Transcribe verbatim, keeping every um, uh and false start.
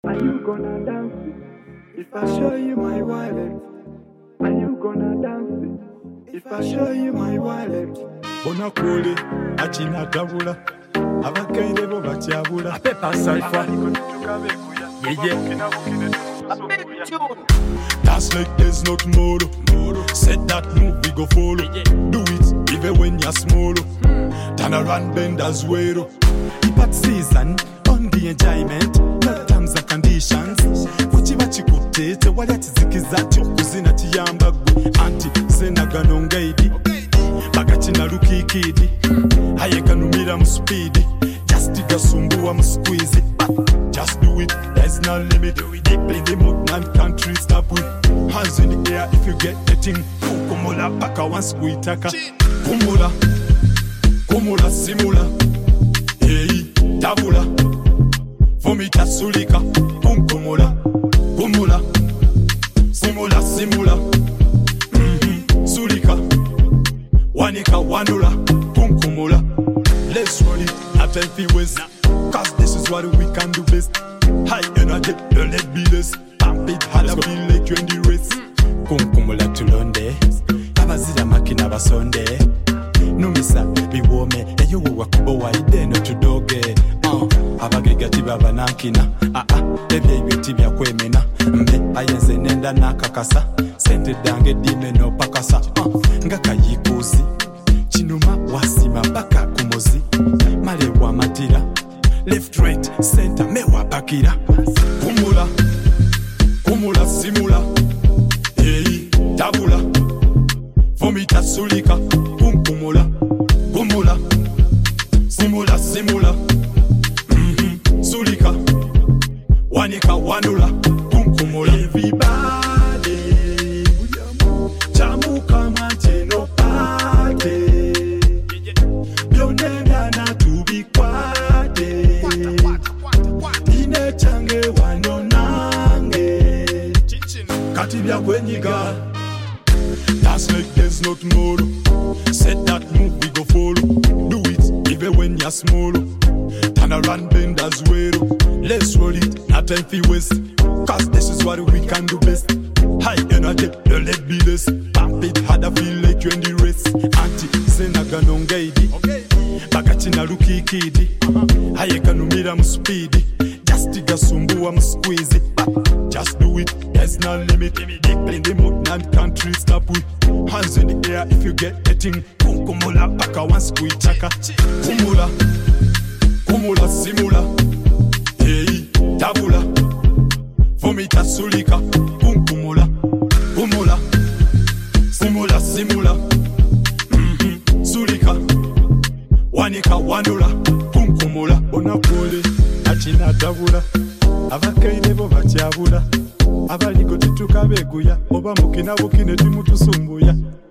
Are you gonna dance if I show you my wallet? Are you gonna dance if I show you my wallet? Bona kule achina tabula abakaire bo batyabula Pepper Cypher. Yeah, yeah. That's like there's no tomorrow. Said that move we go follow. Do it even when you're small. Turn around bend as well. Ipat season on the enjoyment. No terms and conditions. Kuchiba chikute te wali atizikiza chokuzina tiyamba gwe anti senaga nongaidi. Bagachina lukikidi. Hayeka numira mu speed. Just tigasumbuwa mu squeeze. Just do it, there's no limit. Deep in the mountain country, stop with hands in the air if you get the thing. Kumula baka one squeetaka. Kumula, kumula simula. Hey, tabula. Vomita sulika. Kum kumula, kumula. Simula, simula. Mm-hmm. Sulika. Wanika wanula. Kum kumula. Let's roll it, not healthy ways. Cause this is what we can do best. High energy, don't let be less. Pump it hard, I feel like you're in the race. Kumkumula tulonde abazira makina basonde numisa biwome eyo wakubo waide no tudoge uh, abagega tibaba nankina ah ah ebye ibiti bya kwemena mbe ayenze nenda nakakasa sente dange dime no pakasa uh, ngaka yikuzi chinuma wasima baka kumozi male wa matira left right center mewa bakira kumula kumula simula hey tabula vomita sulika kum kumula kumula simula simula mm-hmm. Sulika wanika wanula kum kumula everybody chamuka manteno party byonenda na tubikwate ine change wanonange kati bya kwenyiga. That's like there's no tomorrow. Said that move we go follow. Do it even when you're small. Turn around bend as well. Let's roll it, not time for waste. Cause this is what we can do best. High energy, don't let be less. Pump it hard, I feel like you're in the race. Anti senaga nongaidi. Bagachina lukikidi. Hayeka numira mu speed. Just tigasumbuwa mu squeeze. Just do it, there's no limit. Deep in the mountain country, stop with hands in the air if you get the thing. Kumula baka one squeeze chaka. Kumula, kumula simula. Hey, tabula. Vomita sulika. Kumula, kumula. Simula, simula. Mm-hmm. Sulika. Wanika wanula. Kumula. Onakule, achina tabula. Abakaire bo batyabula abaliko tituka beguya oba mukina bukine timutusumbuya.